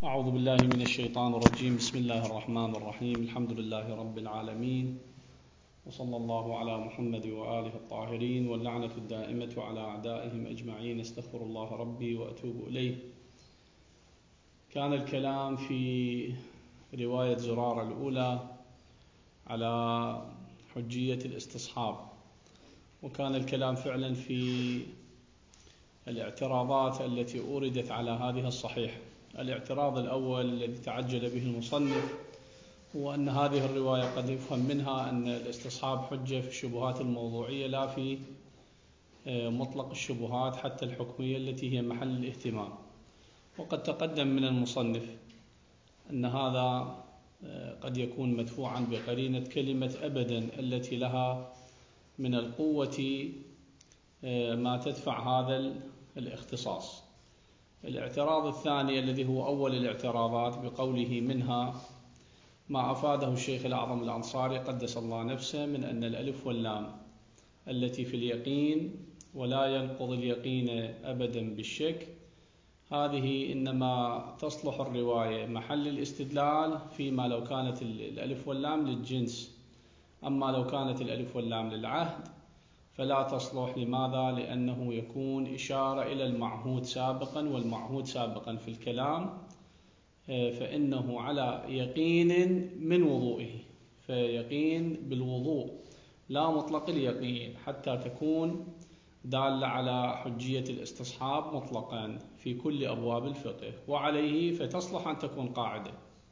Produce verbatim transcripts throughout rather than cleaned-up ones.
أعوذ بالله من الشيطان الرجيم. بسم الله الرحمن الرحيم. الحمد لله رب العالمين، وصلى الله على محمد وآله الطاهرين، واللعنة الدائمة على أعدائهم أجمعين. استغفر الله ربي وأتوب إليه. كان الكلام في رواية زرارة الأولى على حجية الاستصحاب، وكان الكلام فعلا في الاعتراضات التي أوردت على هذه الصحيحة. الاعتراض الأول الذي تعجل به المصنف هو أن هذه الرواية قد يفهم منها أن الاستصحاب حجة في الشبهات الموضوعية لا في مطلق الشبهات حتى الحكمية التي هي محل الاهتمام. وقد تقدم من المصنف أن هذا قد يكون مدفوعا بقرينة كلمة أبدا التي لها من القوة ما تدفع هذا الاختصاص. الاعتراض الثاني الذي هو أول الاعتراضات بقوله منها ما أفاده الشيخ الأعظم الأنصاري قدس الله نفسه من أن الألف واللام التي في اليقين ولا ينقض اليقين أبدا بالشك، هذه إنما تصلح الرواية محل الاستدلال فيما لو كانت الألف واللام للجنس، أما لو كانت الألف واللام للعهد فلا تصلح. لماذا؟ لأنه يكون إشارة إلى المعهود سابقا، والمعهود سابقا في الكلام فإنه على يقين من وضوئه، فيقين بالوضوء لا مطلق اليقين حتى تكون دالة على حجية الاستصحاب مطلقا في كل أبواب الفقه، وعليه فتصلح أن تكون قاعدة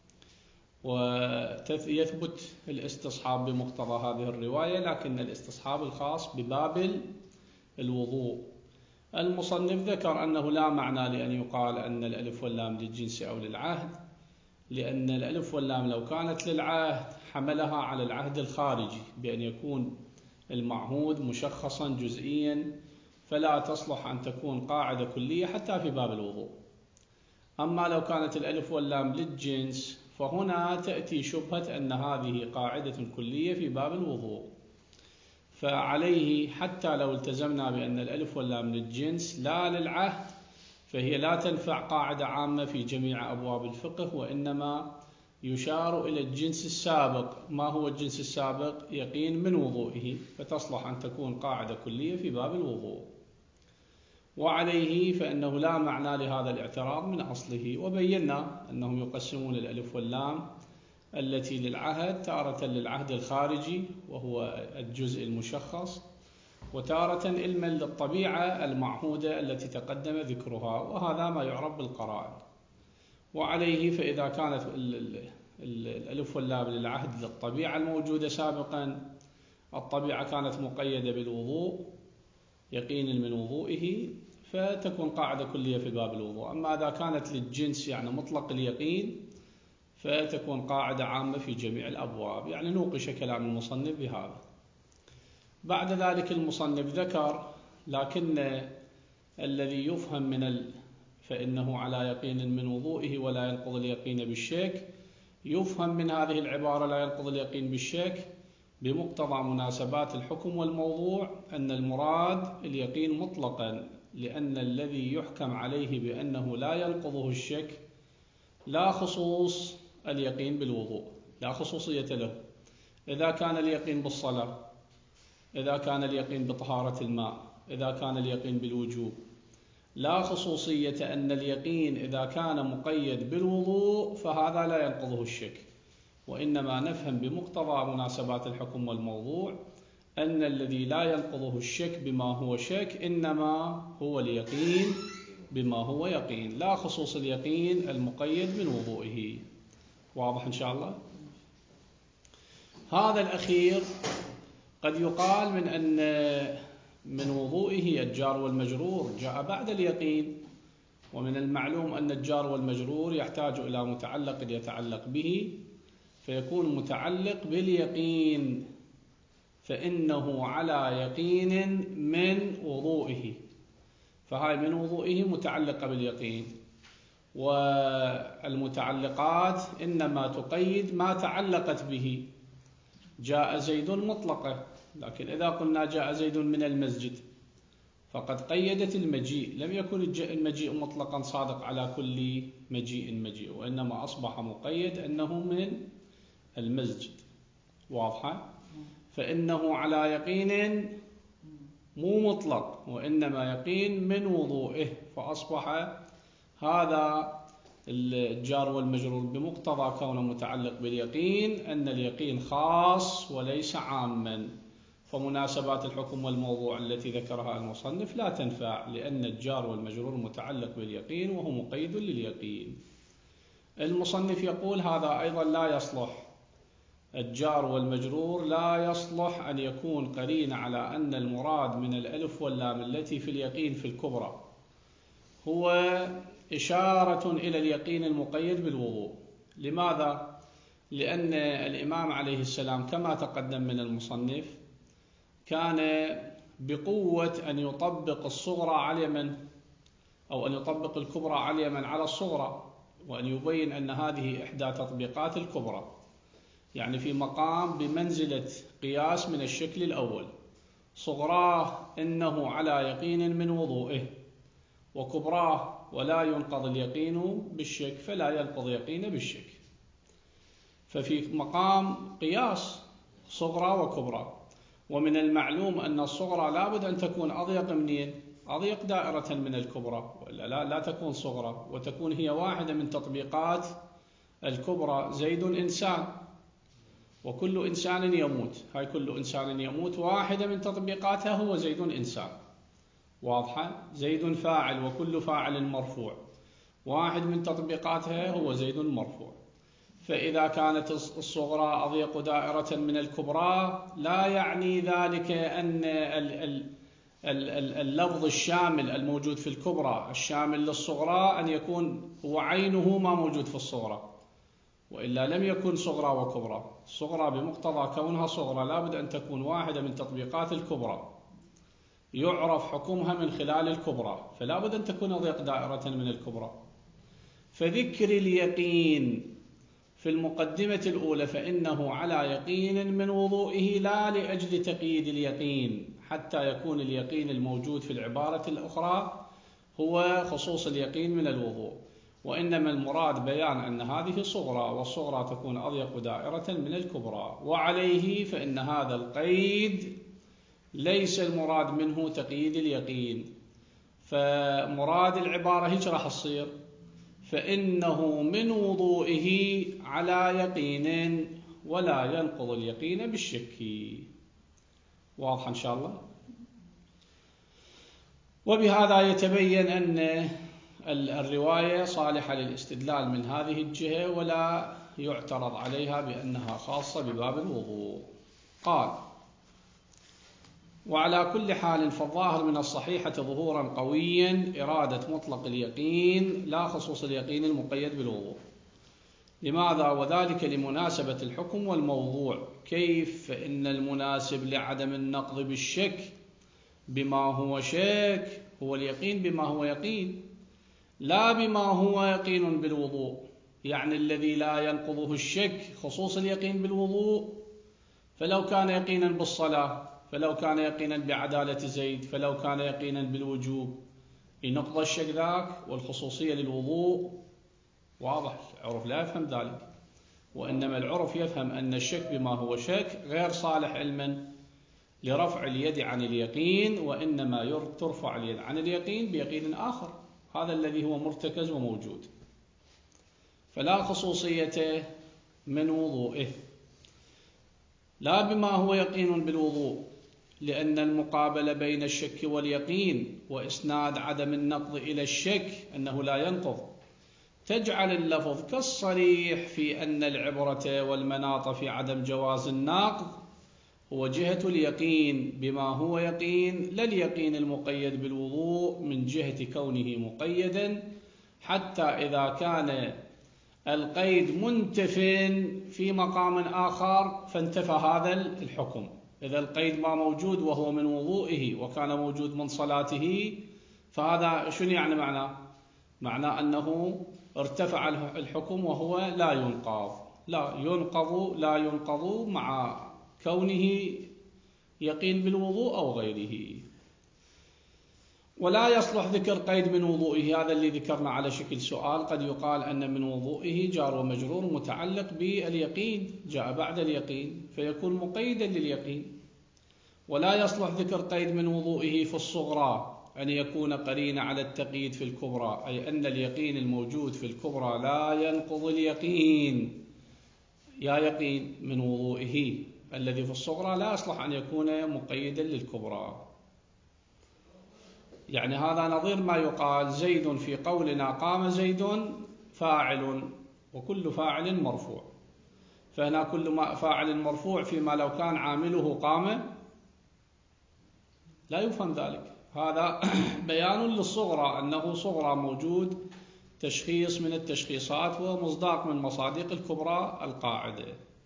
ويثبت الاستصحاب بمقتضى هذه الرواية، لكن الاستصحاب الخاص بباب الوضوء. المصنف ذكر أنه لا معنى لأن يقال أن الألف واللام للجنس أو للعهد، لأن الألف واللام لو كانت للعهد حملها على العهد الخارجي بأن يكون المعهود مشخصا جزئيا، فلا تصلح أن تكون قاعدة كلية حتى في باب الوضوء. أما لو كانت الألف واللام للجنس فهنا تأتي شبهة أن هذه قاعدة كلية في باب الوضوء، فعليه حتى لو التزمنا بأن الألف واللام للجنس لا للعهد فهي لا تنفع قاعدة عامة في جميع أبواب الفقه، وإنما يشار إلى الجنس السابق. ما هو الجنس السابق؟ يقين من وضوئه، فتصلح أن تكون قاعدة كلية في باب الوضوء. وعليه فإنه لا معنى لهذا الاعتراض من أصله. وبينا أنهم يقسمون الألف واللام التي للعهد تارة للعهد الخارجي وهو الجزء المشخص، وتارة علما للطبيعة المعهودة التي تقدم ذكرها، وهذا ما يعرف بالقرائن. وعليه فإذا كانت الألف واللام للعهد للطبيعة الموجودة سابقا، الطبيعة كانت مقيدة بالوضوء يقين من وضوئه، فتكون قاعدة كلية في باب الوضوء. أما إذا كانت للجنس يعني مطلق اليقين فتكون قاعدة عامة في جميع الأبواب. يعني نوقش كلام المصنف بهذا. بعد ذلك المصنف ذكر لكن الذي يفهم من ال... فإنه على يقين من وضوئه ولا ينقض اليقين بالشك، يفهم من هذه العبارة لا ينقض اليقين بالشك بمقتضى مناسبات الحكم والموضوع أن المراد اليقين مطلقا، لأن الذي يحكم عليه بأنه لا ينقضه الشك لا خصوص اليقين بالوضوء، لا خصوصية له. إذا كان اليقين بالصلاة، إذا كان اليقين بطهارة الماء، إذا كان اليقين بالوجوب، لا خصوصية أن اليقين إذا كان مقيد بالوضوء فهذا لا ينقضه الشك، وإنما نفهم بمقتضى مناسبات الحكم والموضوع أن الذي لا ينقضه الشك بما هو شك إنما هو اليقين بما هو يقين، لا خصوص اليقين المقيد من وضوئه. واضح إن شاء الله؟ هذا الأخير قد يقال من أن من وضوئه الجار والمجرور جاء بعد اليقين، ومن المعلوم أن الجار والمجرور يحتاج إلى متعلق يتعلق به، فيكون متعلق باليقين، فإنه على يقين من وضوئه، فهاي من وضوئه متعلقة باليقين. والمتعلقات إنما تقيد ما تعلقت به. جاء زيد مطلقة، لكن إذا قلنا جاء زيد من المسجد فقد قيدت المجيء، لم يكن المجيء مطلقا صادق على كل مجيء مجيء، وإنما أصبح مقيد أنه من المسجد. واضحة؟ فإنه على يقين مو مطلق، وإنما يقين من وضوئه، فأصبح هذا الجار والمجرور بمقتضى كونه متعلق باليقين أن اليقين خاص وليس عاما، فمناسبات الحكم والموضوع التي ذكرها المصنف لا تنفع، لأن الجار والمجرور متعلق باليقين وهو مقيد لليقين. المصنف يقول هذا أيضا لا يصلح، الجار والمجرور لا يصلح أن يكون قرين على أن المراد من الألف واللام التي في اليقين في الكبرى هو إشارة إلى اليقين المقيد بالوضوء. لماذا؟ لأن الإمام عليه السلام كما تقدم من المصنف كان بقوة أن يطبق الصغرى على من أو أن يطبق الكبرى على من على الصغرى، وأن يبين أن هذه إحدى تطبيقات الكبرى، يعني في مقام بمنزلة قياس من الشكل الأول، صغراه إنه على يقين من وضوئه، وكبراه ولا ينقض اليقين بالشك فلا ينقض يقين بالشك. ففي مقام قياس صغرى وكبرى، ومن المعلوم أن الصغرى لابد أن تكون أضيق منين؟ أضيق دائرة من الكبرى، وإلا لا, لا تكون صغرى، وتكون هي واحدة من تطبيقات الكبرى. زيد إنسان وكل إنسان يموت، هاي كل إنسان يموت واحدة من تطبيقاتها هو زيد إنسان. واضحة؟ زيد فاعل وكل فاعل مرفوع، واحد من تطبيقاتها هو زيد مرفوع. فإذا كانت الصغرى أضيق دائرة من الكبرى لا يعني ذلك أن اللفظ الشامل الموجود في الكبرى الشامل للصغرى أن يكون هو عينه ما موجود في الصغرى، وإلا لم يكن صغرى وكبرى. الصغرى بمقتضى كونها صغرى لابد أن تكون واحدة من تطبيقات الكبرى، يعرف حكمها من خلال الكبرى، فلا بد أن تكون أضيق دائرة من الكبرى. فذكر اليقين في المقدمة الأولى فإنه على يقين من وضوئه لا لأجل تقييد اليقين حتى يكون اليقين الموجود في العبارة الأخرى هو خصوص اليقين من الوضوء، وإنما المراد بيان أن هذه صغرى، والصغرى تكون أضيق دائرة من الكبرى. وعليه فإن هذا القيد ليس المراد منه تقييد اليقين، فمراد العبارة هيك راح تصير فإنه من وضوئه على يقين ولا ينقض اليقين بالشك. واضح إن شاء الله؟ وبهذا يتبين أن الرواية صالحة للاستدلال من هذه الجهة ولا يعترض عليها بأنها خاصة بباب الوضوء. قال: وعلى كل حال فالظاهر من الصحيحة ظهورا قويا إرادة مطلق اليقين لا خصوص اليقين المقيد بالوضوء. لماذا؟ وذلك لمناسبة الحكم والموضوع. كيف؟ فإن المناسب لعدم النقض بالشك بما هو شك هو اليقين بما هو يقين، لا بما هو يقين بالوضوء. يعني الذي لا ينقضه الشك خصوص اليقين بالوضوء، فلو كان يقينا بالصلاة، فلو كان يقينا بعدالة زيد، فلو كان يقينا بالوجوب، ينقض الشك ذاك، والخصوصية للوضوء. واضح؟ العرف لا يفهم ذلك، وإنما العرف يفهم أن الشك بما هو شك غير صالح علما لرفع اليد عن اليقين، وإنما ترفع اليد عن اليقين بيقين آخر، هذا الذي هو مرتكز وموجود، فلا خصوصية من وضوئه، لا بما هو يقين بالوضوء، لأن المقابلة بين الشك واليقين وإسناد عدم النقض إلى الشك أنه لا ينقض تجعل اللفظ كالصريح في أن العبرة والمناط في عدم جواز النقض هو جهة اليقين بما هو يقين، لا اليقين المقيد بالوضوء من جهة كونه مقيدا، حتى إذا كان القيد منتف في مقام آخر فانتفى هذا الحكم. إذا القيد ما موجود وهو من وضوئه وكان موجود من صلاته، فهذا شنو يعني معناه؟ معناه أنه ارتفع الحكم وهو لا ينقض، لا ينقض لا ينقض مع كونه يقين بالوضوء أو غيره. ولا يصلح ذكر قيد من وضوئه، هذا اللي ذكرنا على شكل سؤال. قد يقال أن من وضوئه جار ومجرور متعلق باليقين، جاء بعد اليقين فيكون مقيدا لليقين. ولا يصلح ذكر قيد من وضوئه في الصغرى أن يكون قرين على التقييد في الكبرى، أي أن اليقين الموجود في الكبرى لا ينقض اليقين، يا يقين من وضوئه الذي في الصغرى لا يصلح أن يكون مقيدا للكبرى. يعني هذا نظير ما يقال زيد في قولنا قام زيد فاعل، وكل فاعل مرفوع، فهنا كل فاعل مرفوع فيما لو كان عامله قام لا يفهم ذلك. هذا بيان للصغرى، أنه صغرى موجود تشخيص من التشخيصات ومصداق من مصادق الكبرى القاعدة.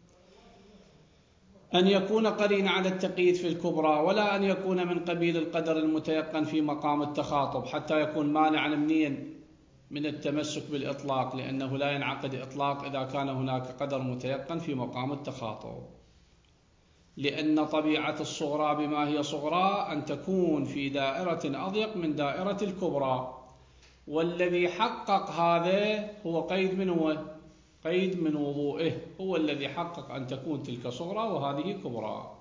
أن يكون قرين على التقييد في الكبرى، ولا أن يكون من قبيل القدر المتيقن في مقام التخاطب، حتى يكون مانعا منيا من التمسك بالإطلاق، لأنه لا ينعقد إطلاق إذا كان هناك قدر متيقن في مقام التخاطب، لأن طبيعة الصغرى بما هي صغرى أن تكون في دائرة أضيق من دائرة الكبرى، والذي حقق هذا هو قيد من هو قيد من وضوئه، هو الذي حقق أن تكون تلك صغرى وهذه كبرى.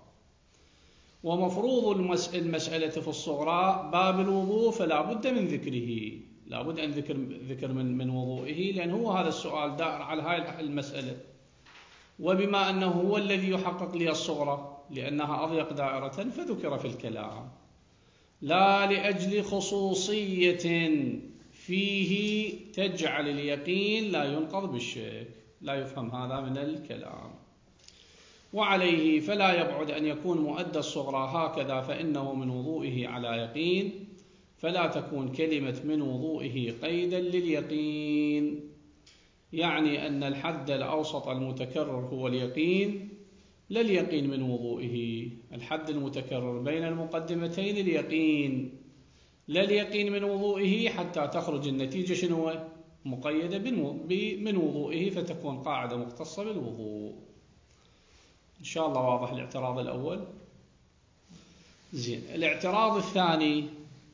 ومفروض المسألة في الصغرى باب الوضوء، فلا بد من ذكره، لا بد أن ذكر ذكر من من وضوئه، لأن هو هذا السؤال دائر على هاي المسألة. وبما أنه هو الذي يحقق لي الصغرى لأنها أضيق دائرة فذكر في الكلام، لا لأجل خصوصية فيه تجعل اليقين لا ينقض بالشك، لا يفهم هذا من الكلام. وعليه فلا يبعد أن يكون مؤدى الصغرى هكذا، فإنه من وضوئه على يقين، فلا تكون كلمة من وضوئه قيدا لليقين، يعني أن الحد الأوسط المتكرر هو اليقين، لا اليقين من وضوئه. الحد المتكرر بين المقدمتين اليقين، لا اليقين من وضوئه، حتى تخرج النتيجة شنو؟ مقيدة من وضوئه، فتكون قاعدة مختصة بالوضوء. إن شاء الله واضح الاعتراض الأول. زين. الاعتراض الثاني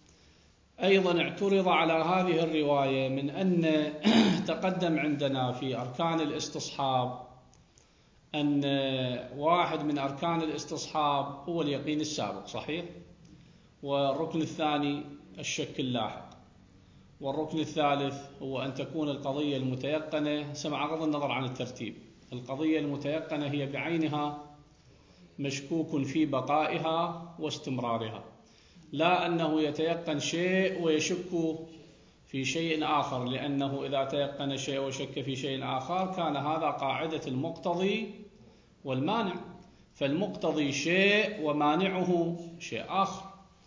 أيضا اعترض على هذه الرواية من أن تقدم عندنا في أركان الاستصحاب أن واحد من أركان الاستصحاب هو اليقين السابق، صحيح؟ والركن الثاني الشك اللاحق، والركن الثالث هو أن تكون القضية المتيقنة، سمع غض النظر عن الترتيب، القضية المتيقنة هي بعينها مشكوك في بقائها واستمرارها، لا أنه يتيقن شيء ويشك في شيء آخر، لأنه إذا تيقن شيء وشك في شيء آخر كان هذا قاعدة المقتضي والمانع، فالمقتضي شيء ومانعه شيء آخر.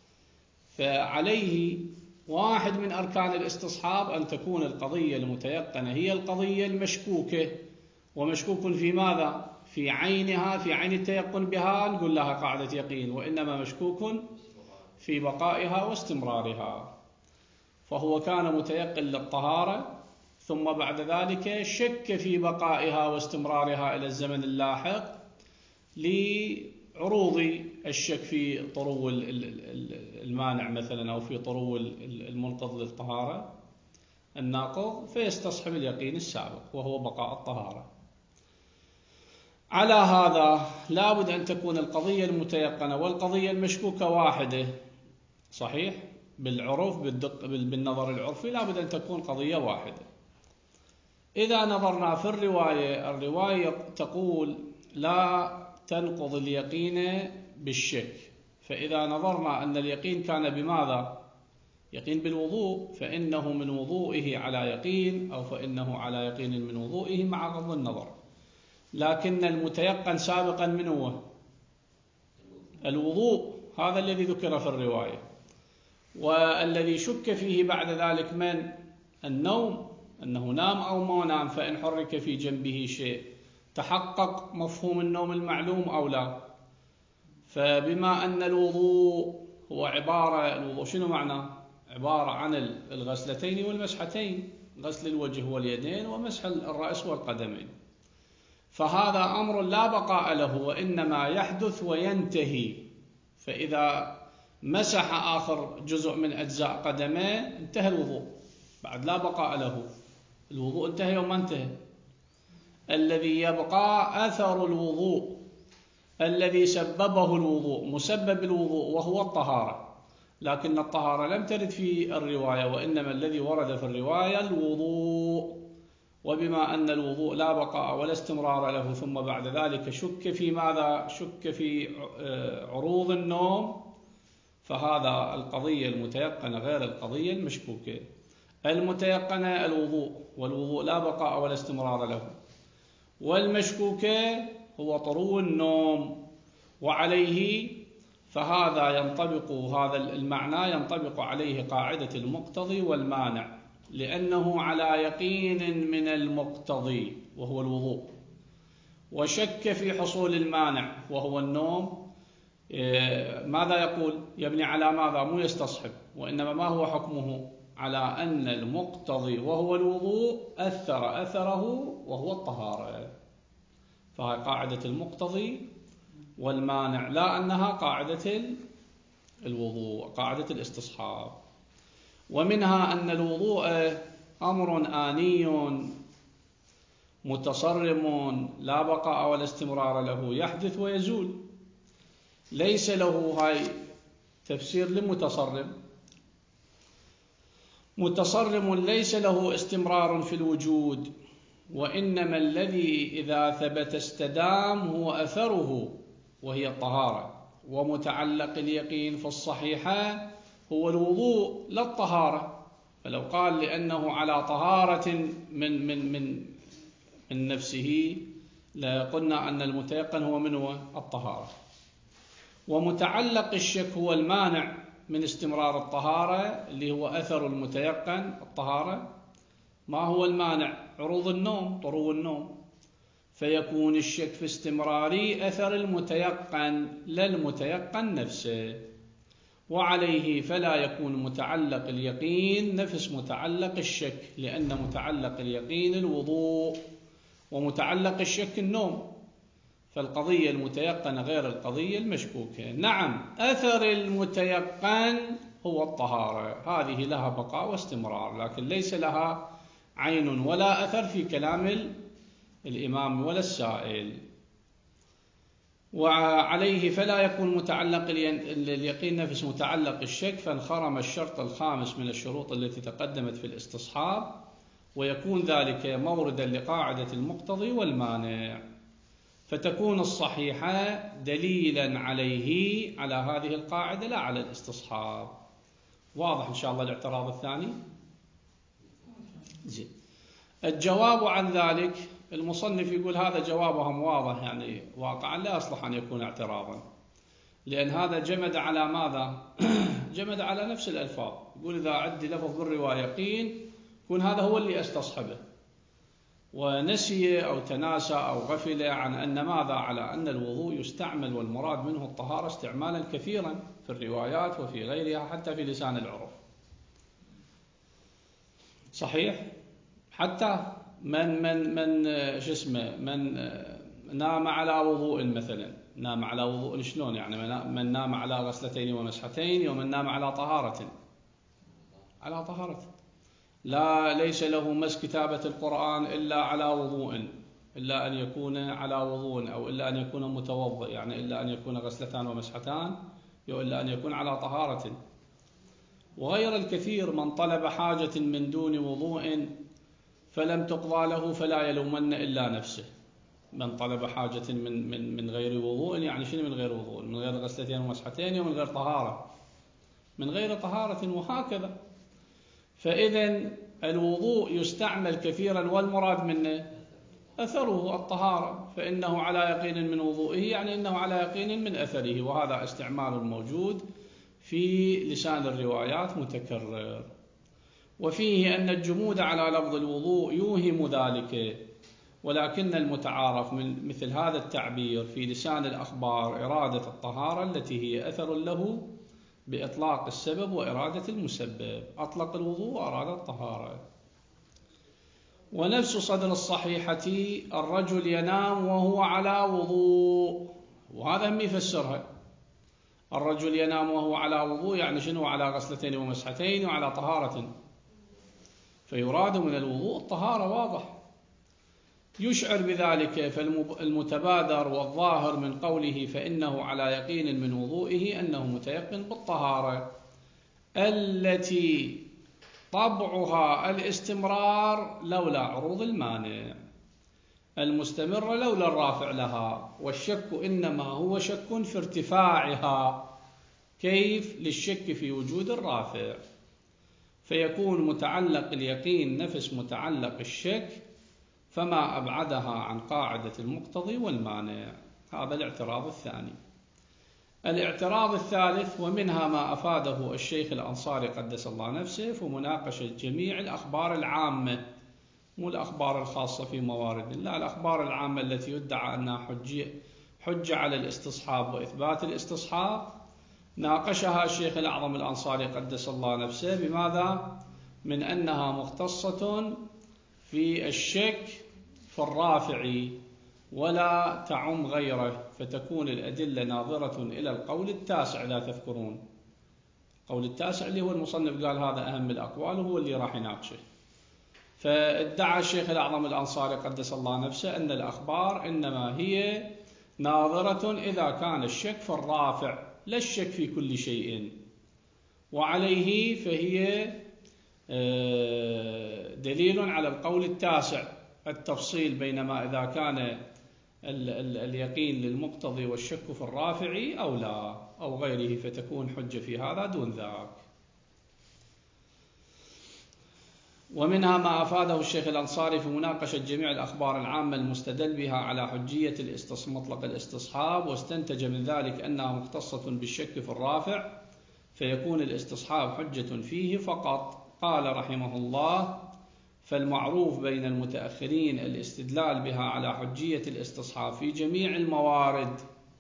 فعليه واحد من أركان الاستصحاب أن تكون القضية المتيقنة هي القضية المشكوكة، ومشكوك في ماذا؟ في عينها، في عين التيقن بها نقول لها قاعدة يقين، وإنما مشكوك في بقائها واستمرارها. فهو كان متيقن للطهارة، ثم بعد ذلك شك في بقائها واستمرارها إلى الزمن اللاحق لعروض الشك في طرو المانع مثلا، أو في طرو المنقض للطهارة الناقض، فيستصحب اليقين السابق وهو بقاء الطهارة. على هذا لابد أن تكون القضية المتيقنة والقضية المشكوكة واحدة، صحيح؟ بالعرف بالدق بالنظر العرفي لابد أن تكون قضية واحدة. إذا نظرنا في الرواية، الرواية تقول لا تنقض اليقين بالشك، فإذا نظرنا أن اليقين كان بماذا؟ يقين بالوضوء، فإنه من وضوئه على يقين، أو فإنه على يقين من وضوئه مع غض النظر. لكن المتيقن سابقا من هو؟ الوضوء، هذا الذي ذكر في الرواية. والذي شك فيه بعد ذلك من؟ النوم، أنه نام أو ما نام، فإن حرك في جنبه شيء تحقق مفهوم النوم المعلوم أو لا. فبما أن الوضوء هو عبارة، الوضوء شنو معناه؟ عبارة عن الغسلتين والمسحتين، غسل الوجه واليدين ومسح الرأس والقدمين، فهذا أمر لا بقاء له، وإنما يحدث وينتهي. فإذا مسح آخر جزء من أجزاء قدمه، انتهى الوضوء، بعد لا بقاء له، الوضوء انتهى يوم ما انتهى. الذي يبقى أثر الوضوء الذي سببه الوضوء، مسبب الوضوء وهو الطهارة، لكن الطهارة لم ترد في الرواية، وإنما الذي ورد في الرواية الوضوء. وبما أن الوضوء لا بقاء ولا استمرار له، ثم بعد ذلك شك في ماذا؟ شك في عروض النوم، فهذا القضية المتيقنة غير القضية المشكوكة. المتيقنة الوضوء، والوضوء لا بقاء ولا استمرار له، والمشكوكة هو طرو النوم، وعليه فهذا ينطبق، هذا المعنى ينطبق عليه قاعدة المقتضي والمانع، لأنه على يقين من المقتضي وهو الوضوء، وشك في حصول المانع وهو النوم. ماذا يقول؟ يبني على ماذا؟ مو يستصحب، وإنما ما هو حكمه؟ على أن المقتضي وهو الوضوء أثر أثره وهو الطهارة، فهي قاعدة المقتضي والمانع، لا أنها قاعدة الوضوء، قاعدة الاستصحاب. ومنها أن الوضوء أمر آني متصرم لا بقاء ولا استمرار له، يحدث ويزول، ليس له، هاي تفسير لمتصرم، متصرم ليس له استمرار في الوجود، وإنما الذي إذا ثبت استدام هو أثره وهي الطهارة. ومتعلق اليقين في الصحيحة هو الوضوء لا الطهارة، فلو قال لأنه على طهارة من من من من نفسه لقلنا أن المتيقن هو من هو الطهارة. ومتعلق الشك هو المانع من استمرار الطهارة، اللي هو أثر المتيقن الطهارة. ما هو المانع؟ عروض النوم، طرو النوم، فيكون الشك في استمرار أثر المتيقن لا المتيقن نفسه، وعليه فلا يكون متعلق اليقين نفس متعلق الشك، لأن متعلق اليقين الوضوء ومتعلق الشك النوم، فالقضية المتيقنة غير القضية المشكوكة. نعم، أثر المتيقن هو الطهارة، هذه لها بقاء واستمرار، لكن ليس لها عين ولا أثر في كلام الإمام ولا السائل. وعليه فلا يكون متعلق اليقين نفس متعلق الشك، فانخرم الشرط الخامس من الشروط التي تقدمت في الاستصحاب، ويكون ذلك موردا لقاعدة المقتضي والمانع، فتكون الصحيحة دليلا عليه، على هذه القاعدة لا على الاستصحاب. واضح إن شاء الله الاعتراض الثاني؟ زين. الجواب عن ذلك، المصنف يقول هذا جوابهم واضح، يعني واقعا لا يصلح أن يكون اعتراضا، لأن هذا جمد على ماذا؟ جمد على نفس الألفاظ. يقول إذا عندي لفظ بالرواية يقين، يكون هذا هو اللي استصحبه، ونسي أو تناسى أو غفل عن أن ماذا؟ على أن الوضوء يستعمل والمراد منه الطهارة استعمالا كثيرا في الروايات وفي غيرها، حتى في لسان العرف. صحيح؟ حتى من من من شو اسمه من نام على وضوء مثلا، نام على وضوء شلون يعني؟ من نام على غسلتين ومسحتين، ومن نام على طهارة، على طهارة، لا ليس له مس كتابة القرآن إلا على وضوء، إلا أن يكون على وضوء، أو إلا أن يكون متوضئ، يعني إلا أن يكون غسلتان ومسحتان، أو إلا أن يكون على طهارة. وغير الكثير، من طلب حاجة من دون وضوء فلم تقضى له فلا يلومن إلا نفسه. من طلب حاجة من من من غير وضوء، يعني شنو من غير وضوء؟ من غير غسلتين ومسحتين، ومن غير طهارة، من غير طهارة، وهكذا. فإذا الوضوء يستعمل كثيرا، والمراد منه أثره الطهارة، فإنه على يقين من وضوئه، يعني إنه على يقين من أثره، وهذا استعمال موجود في لسان الروايات متكرر. وفيه أن الجمود على لفظ الوضوء يوهم ذلك، ولكن المتعارف من مثل هذا التعبير في لسان الأخبار إرادة الطهارة التي هي أثر له بإطلاق السبب وإرادة المسبب، أطلق الوضوء وأراد الطهارة. ونفس صدر الصحيحة الرجل ينام وهو على وضوء، وهذا هم يفسرها. الرجل ينام وهو على وضوء، يعني شنو؟ على غسلتين ومسحتين وعلى طهارة، فيراد من الوضوء الطهارة، واضح. يشعر بذلك، فالمتبادر والظاهر من قوله فإنه على يقين من وضوئه أنه متيقن بالطهارة التي طبعها الاستمرار لولا عروض المانع، المستمرة لولا الرافع لها، والشك إنما هو شك في ارتفاعها. كيف؟ للشك في وجود الرافع، فيكون متعلق اليقين نفس متعلق الشك، فما أبعدها عن قاعدة المقتضي والمانع. هذا الاعتراض الثاني. الاعتراض الثالث، ومنها ما أفاده الشيخ الأنصاري قدس الله نفسه، فمناقشة جميع الأخبار العامة، مو الأخبار الخاصة في موارد، لا، الأخبار العامة التي يدعى أنها حجة, حجة على الاستصحاب وإثبات الاستصحاب، ناقشها الشيخ الأعظم الأنصاري قدس الله نفسه. بماذا؟ من أنها مختصة في الشك في الرافع ولا تعم غيره، فتكون الأدلة ناظرة إلى القول التاسع. لا تذكرون القول التاسع اللي هو المصنف قال هذا أهم الأقوال وهو اللي راح يناقشه. فادعى الشيخ الأعظم الأنصاري قدس الله نفسه أن الأخبار إنما هي ناظرة إذا كان الشك في الرافع، لا الشك في كل شيء، وعليه فهي دليل على القول التاسع، التفصيل بينما إذا كان ال ال اليقين للمقتضي والشك في الرافع أو لا أو غيره، فتكون حجة في هذا دون ذاك. ومنها ما أفاده الشيخ الأنصاري في مناقشة جميع الأخبار العامة المستدل بها على حجية مطلق الاستصحاب، واستنتج من ذلك أنها مختصة بالشك في الرافع، فيكون الاستصحاب حجة فيه فقط. قال رحمه الله: فالمعروف بين المتأخرين الاستدلال بها على حجية الاستصحاب في جميع الموارد،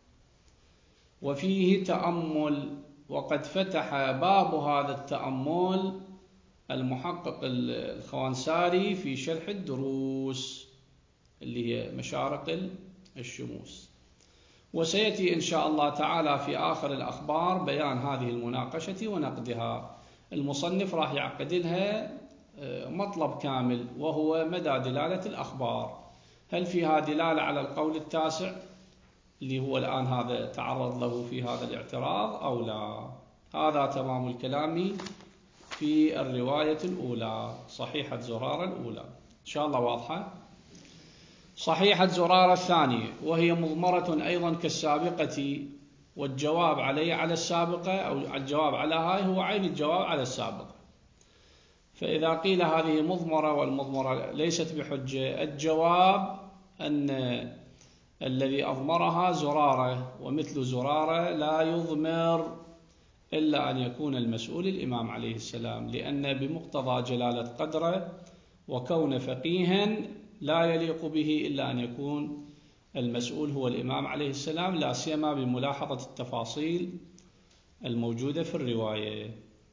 وفيه تأمل، وقد فتح باب هذا التأمل المحقق الخوانساري في شرح الدروس اللي هي مشارق الشموس. وسيأتي إن شاء الله تعالى في آخر الأخبار بيان هذه المناقشة ونقدها. المصنف راح يعقد لها مطلب كامل، وهو مدى دلالة الأخبار، هل فيها دلالة على القول التاسع اللي هو الآن هذا تعرض له في هذا الاعتراض أو لا. هذا تمام الكلام في الرواية الأولى، صحيحة زرارة الأولى، إن شاء الله واضحة. صحيحة زرارة الثانية، وهي مضمرة أيضا كالسابقة، والجواب عليه على السابقة، أو الجواب على هاي هو عين الجواب على السابقة. فإذا قيل هذه مضمرة والمضمرة ليست بحجة، الجواب أن الذي أضمرها زرارة، ومثل زرارة لا يضمر إلا أن يكون المسؤول الإمام عليه السلام، لأن بمقتضى جلالة قدره وكون فقيها لا يليق به إلا أن يكون المسؤول هو الإمام عليه السلام، لا سيما بملاحظة التفاصيل الموجودة في الرواية.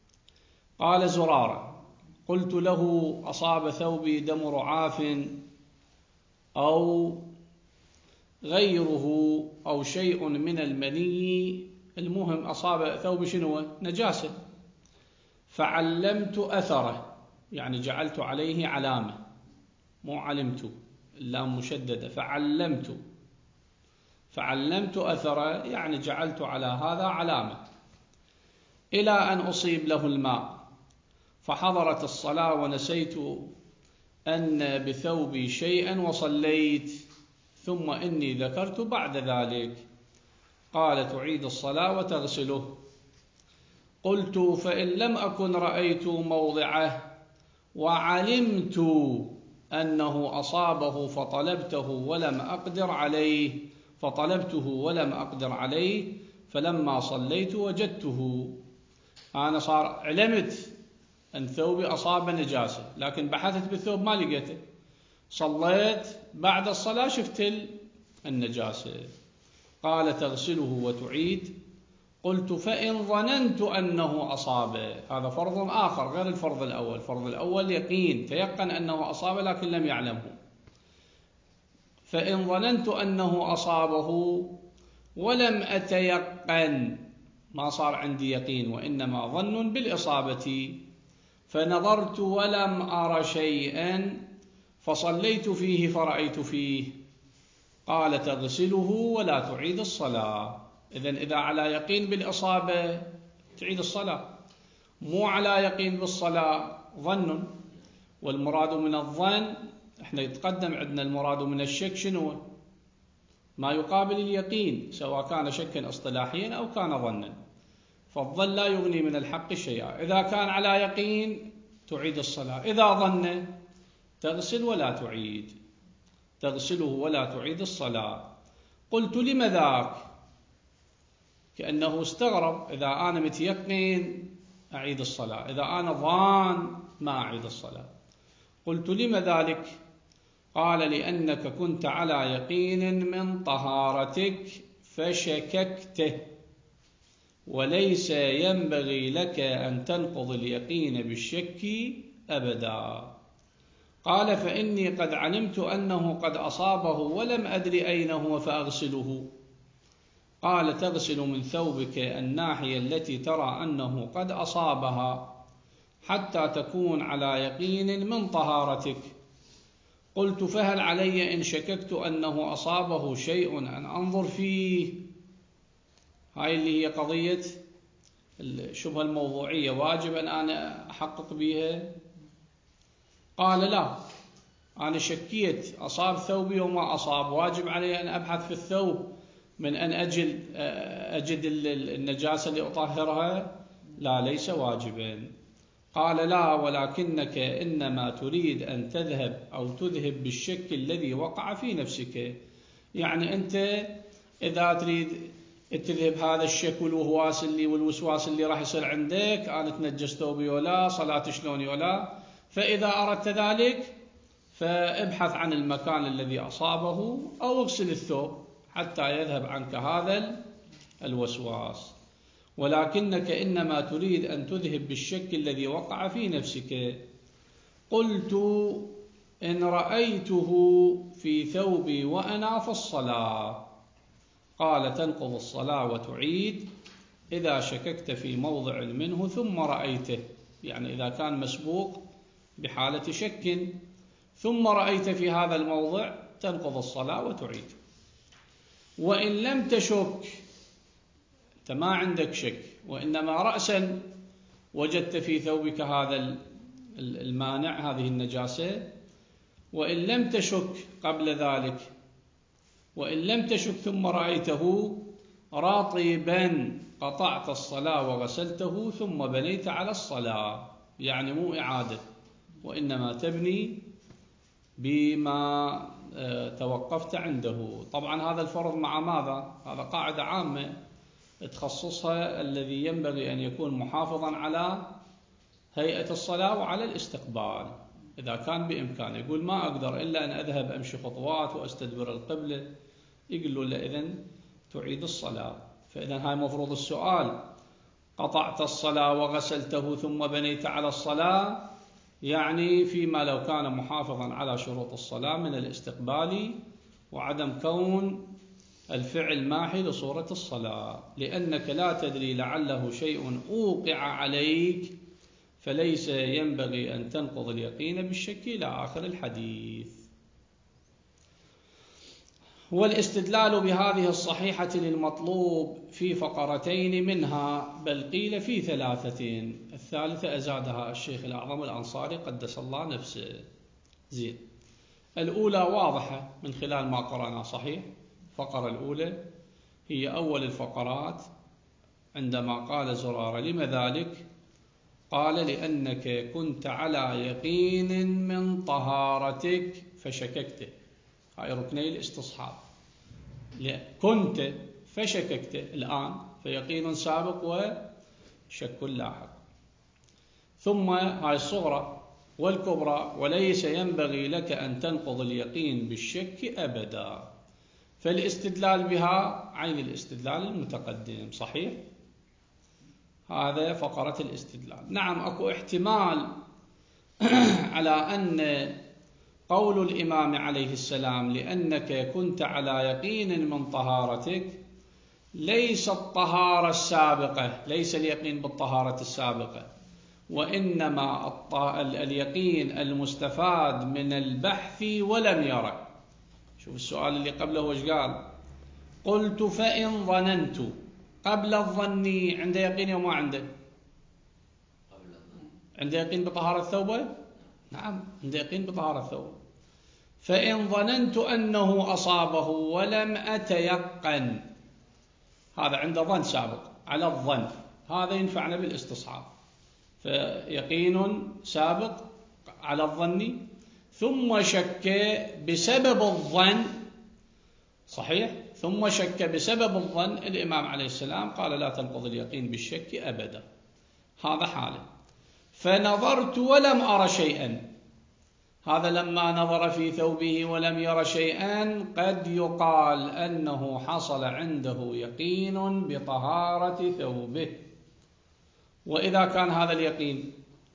قال زرارة: قلت له: أصاب ثوبي دم رعاف أو غيره أو شيء من المني، المهم أصاب ثوبي شنو؟ نجاسة، فعلمت أثره، يعني جعلت عليه علامة، مو علمت، اللام مشددة، فعلمت فعلمت أثره، يعني جعلت على هذا علامة، إلى أن أصيب له الماء، فحضرت الصلاة ونسيت أن بثوبي شيئا وصليت، ثم إني ذكرت بعد ذلك. قال: تعيد الصلاة وتغسله. قلت: فإن لم أكن رأيت موضعه وعلمت أنه أصابه فطلبته ولم أقدر عليه فطلبته ولم أقدر عليه فلما صليت وجدته. أنا صار علمت أن ثوبي أصاب نجاسة، لكن بحثت بالثوب ما لقيته، صليت بعد الصلاة شفت النجاسة. قال: تغسله وتعيد. قلت: فإن ظننت أنه أصاب، هذا فرض آخر غير الفرض الأول. الفرض الأول يقين، تيقن أنه أصاب لكن لم يعلمه. فإن ظننت أنه أصابه ولم أتيقن ما صار عندي يقين وإنما ظن بالإصابة، فنظرت ولم أر شيئا فصليت فيه فرأيت فيه. قال تغسله ولا تعيد الصلاة. إذن إذا على يقين بالإصابة تعيد الصلاة، مو على يقين بالصلاة ظن. والمراد من الظن، احنا يتقدم عندنا المراد من الشك شنو؟ ما يقابل اليقين، سواء كان شكا اصطلاحيا أو كان ظنا. فالظن لا يغني من الحق شيئا. إذا كان على يقين تعيد الصلاة، إذا ظن تغسل ولا تعيد، تغسله ولا تعيد الصلاة. قلت لم ذاك؟ كأنه استغرب. إذا أنا متيقن أعيد الصلاة، إذا أنا ظان ما أعيد الصلاة. قلت لم ذلك؟ قال لأنك كنت على يقين من طهارتك فشككته، وليس ينبغي لك أن تنقض اليقين بالشك أبدا. قال فإني قد علمت أنه قد أصابه ولم أدر أين هو فأغسله. قال تغسل من ثوبك الناحية التي ترى أنه قد أصابها حتى تكون على يقين من طهارتك. قلت فهل علي إن شككت أنه أصابه شيء أن أنظر فيه؟ هاي اللي هي قضية الشبهة الموضوعية، واجب أن أنا أحقق بها؟ قال لا، أنا شكيت أصاب ثوبي وما أصاب، واجب علي أن أبحث في الثوب من أن أجل أجد النجاسة اللي أطهرها؟ لا، ليس واجبا. قال لا، ولكنك إنما تريد أن تذهب أو تذهب بالشك الذي وقع في نفسك. يعني أنت إذا تريد تذهب هذا الشك والوسواس اللي والوسواس اللي راح يصير عندك، أنا تنجس ثوبي ولا صلاة شلوني ولا، فإذا أردت ذلك فابحث عن المكان الذي أصابه أو اغسل الثوب حتى يذهب عنك هذا الوسواس. ولكنك إنما تريد أن تذهب بالشك الذي وقع في نفسك. قلت إن رأيته في ثوبي وأنا في الصلاة. قال تنقض الصلاة وتعيد إذا شككت في موضع منه ثم رأيته، يعني إذا كان مسبوق بحالة شك ثم رأيت في هذا الموضع تنقض الصلاة وتعيد. وإن لم تشك، أنت ما عندك شك وإنما رأسا وجدت في ثوبك هذا المانع، هذه النجاسة، وإن لم تشك قبل ذلك، وإن لم تشك ثم رأيته راطبا قطعت الصلاة وغسلته ثم بنيت على الصلاة، يعني مو إعادة وإنما تبني بما توقفت عنده. طبعا هذا الفرض مع ماذا؟ هذا قاعدة عامة تخصصها الذي ينبغي أن يكون محافظا على هيئة الصلاة وعلى الاستقبال إذا كان بإمكانه. يقول ما أقدر إلا أن أذهب أمشي خطوات وأستدبر القبلة، يقول له لا، إذن تعيد الصلاة. فإذا هاي مفروض السؤال، قطعت الصلاة وغسلته ثم بنيت على الصلاة، يعني فيما لو كان محافظا على شروط الصلاة من الاستقبال وعدم كون الفعل ماحي لصورة الصلاة، لأنك لا تدري لعله شيء أوقع عليك فليس ينبغي أن تنقض اليقين بالشك إلى آخر الحديث. والاستدلال بهذه الصحيحة للمطلوب في فقرتين منها، بل قيل في ثلاثة، الثالثة أزادها الشيخ الأعظم الأنصاري قدس الله نفسه. زين، الأولى واضحة من خلال ما قرأنا صحيح. الفقرة الأولى هي أول الفقرات عندما قال زرارة لم ذلك؟ قال لأنك كنت على يقين من طهارتك فشككت. هاي ركني الاستصحاب، كنت فشككت، الآن فيقين سابق وشك لاحق. ثم هاي الصغرى والكبرى، وليس ينبغي لك أن تنقض اليقين بالشك أبدا. فالاستدلال بها عين الاستدلال المتقدم صحيح. هذا فقرة الاستدلال. نعم، أكو احتمال على أن قول الإمام عليه السلام لأنك كنت على يقين من طهارتك ليس الطهارة السابقة، ليس اليقين بالطهارة السابقة، وإنما اليقين المستفاد من البحث ولم يرى. شوف السؤال اللي قبله وش قال؟ قلت فإن ظننت. قبل الظن عنده يقين أو ما عنده؟ عنده يقين بطهارة ثوبه؟ نعم عنده يقين بطهارة ثوبه. فإن ظننت أنه أصابه ولم أتيقن، هذا عنده ظن سابق على الظن، هذا ينفعنا بالاستصحاب. فيقين سابق على الظن ثم شك بسبب الظن، صحيح، ثم شك بسبب الظن، الإمام عليه السلام قال لا تنقض اليقين بالشك أبدا، هذا حاله. فنظرت ولم أرى شيئا، هذا لما نظر في ثوبه ولم ير شيئا قد يقال أنه حصل عنده يقين بطهارة ثوبه. وإذا كان هذا اليقين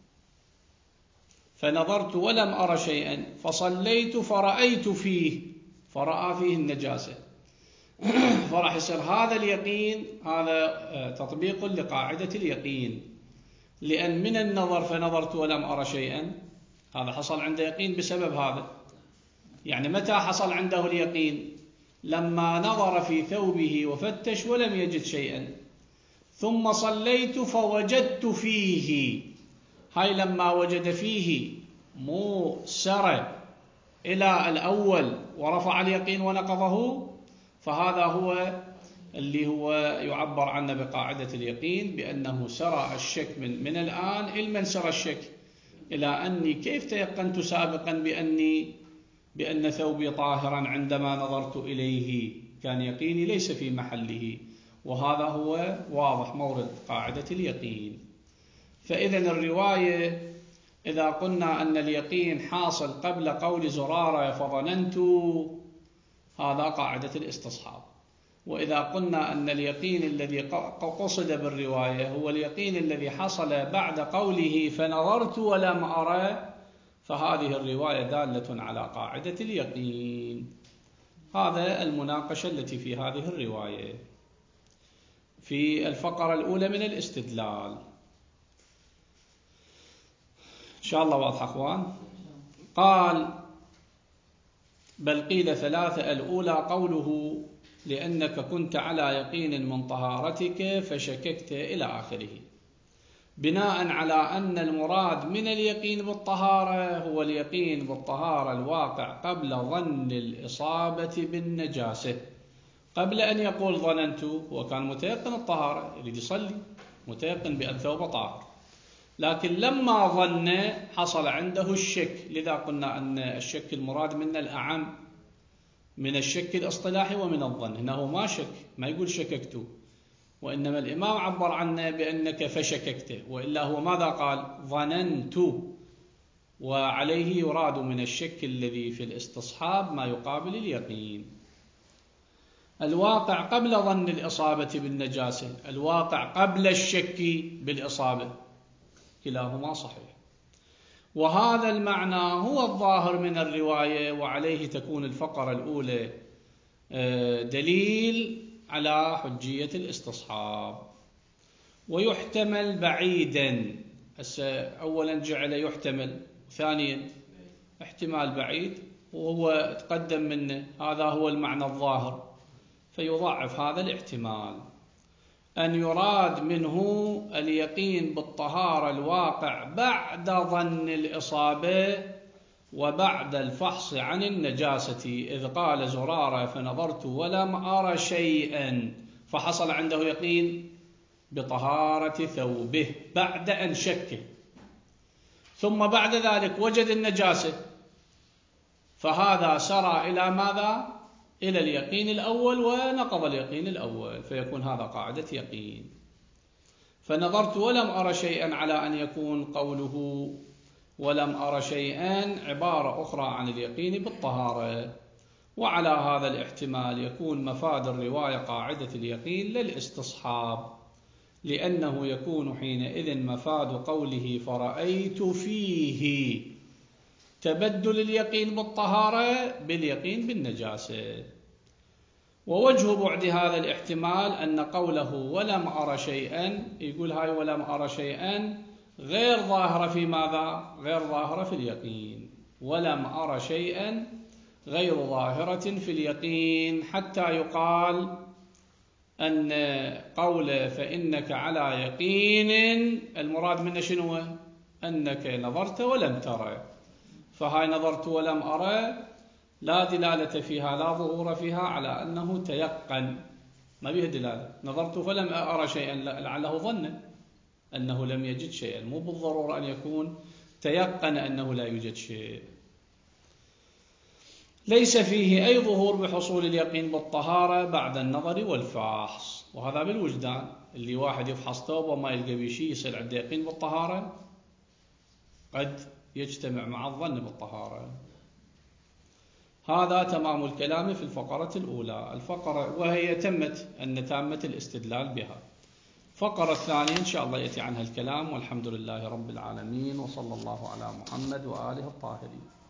فنظرت ولم أرى شيئا فصليت فرأيت فيه، فرأى فيه النجاسة، فراح يصير هذا اليقين هذا تطبيق لقاعدة اليقين، لأن من النظر فنظرت ولم أرى شيئا هذا حصل عنده يقين بسبب هذا. يعني متى حصل عنده اليقين؟ لما نظر في ثوبه وفتش ولم يجد شيئا، ثم صليت فوجدت فيه، هاي لما وجد فيه مو سر إلى الأول ورفع اليقين ونقضه، فهذا هو اللي هو يعبر عنه بقاعدة اليقين بأنه سرى الشك من, من الآن إلى سرى الشك إلى أني كيف تيقنت سابقا بأني بأن ثوبي طاهرا عندما نظرت إليه، كان يقيني ليس في محله، وهذا هو واضح مورد قاعدة اليقين. فإذا الرواية إذا قلنا أن اليقين حاصل قبل قول زرارة فظننت، هذا قاعدة الاستصحاب. وإذا قلنا أن اليقين الذي قصد بالرواية هو اليقين الذي حصل بعد قوله فنظرت ولم أرى، فهذه الرواية دالة على قاعدة اليقين. هذا المناقشة التي في هذه الرواية في الفقرة الأولى من الاستدلال. إن شاء الله واضح أخوان. قال بل قيل ثلاثة، الأولى قوله لأنك كنت على يقين من طهارتك فشككت إلى آخره، بناء على أن المراد من اليقين بالطهارة هو اليقين بالطهارة الواقع قبل ظن الإصابة بالنجاسة. قبل أن يقول ظننت هو كان متيقن الطهارة، يريد يصلي متيقن بأن ثوبه طاهر، لكن لما ظن حصل عنده الشك. لذا قلنا أن الشك المراد منا الأعم من الشك الاصطلاحي ومن الظن. هنا هو ما شك، ما يقول شككت، وإنما الإمام عبر عنه بأنك فشككت، وإلا هو ماذا قال؟ ظننت. وعليه يراد من الشك الذي في الاستصحاب ما يقابل اليقين. الواقع قبل ظن الإصابة بالنجاسة، الواقع قبل الشك بالإصابة، كلاهما صحيح. وهذا المعنى هو الظاهر من الرواية، وعليه تكون الفقرة الأولى دليل على حجية الاستصحاب. ويحتمل بعيدا، أولا جعل يحتمل، ثانيا احتمال بعيد، وهو تقدم منه هذا هو المعنى الظاهر، فيضعف هذا الاحتمال أن يراد منه اليقين بالطهارة الواقع بعد ظن الإصابة وبعد الفحص عن النجاسة، إذ قال زرارة فنظرت ولم أرى شيئا، فحصل عنده يقين بطهارة ثوبه بعد أن شك، ثم بعد ذلك وجد النجاسة، فهذا سرى إلى ماذا؟ إلى اليقين الأول ونقض اليقين الأول، فيكون هذا قاعدة يقين. فنظرت ولم أرى شيئا على أن يكون قوله ولم أرى شيئا عبارة أخرى عن اليقين بالطهارة، وعلى هذا الاحتمال يكون مفاد الرواية قاعدة اليقين للاستصحاب، لأنه يكون حينئذ مفاد قوله فرأيت فيه تبدل اليقين بالطهارة باليقين بالنجاسة. ووجه بعد هذا الاحتمال أن قوله ولم أرى شيئا، يقول هاي ولم أرى شيئا غير ظاهرة في ماذا؟ غير ظاهرة في اليقين. ولم أرى شيئا غير ظاهرة في اليقين، حتى يقال أن قول فإنك على يقين المراد منه شنو؟ أنك نظرت ولم ترى. فهاي نظرت ولم أرى لا دلالة فيها، لا ظهور فيها على أنه تيقن، ما بها دلالة. نظرت فلم أرى شيئا لعله ظن أنه لم يجد شيئا، مو بالضرورة أن يكون تيقن أنه لا يوجد شيء. ليس فيه أي ظهور بحصول اليقين بالطهارة بعد النظر والفحص، وهذا بالوجدان. اللي واحد يفحص ثوبه ما يلقى به شيء يصير عنده يقين بالطهارة، قد يجتمع مع الظن بالطهارة. هذا تمام الكلام في الفقرة الأولى، الفقرة وهي تمت أن تامة الاستدلال بها. الفقرة الثانية إن شاء الله يأتي عنها الكلام، والحمد لله رب العالمين، وصلى الله على محمد وآله الطاهرين.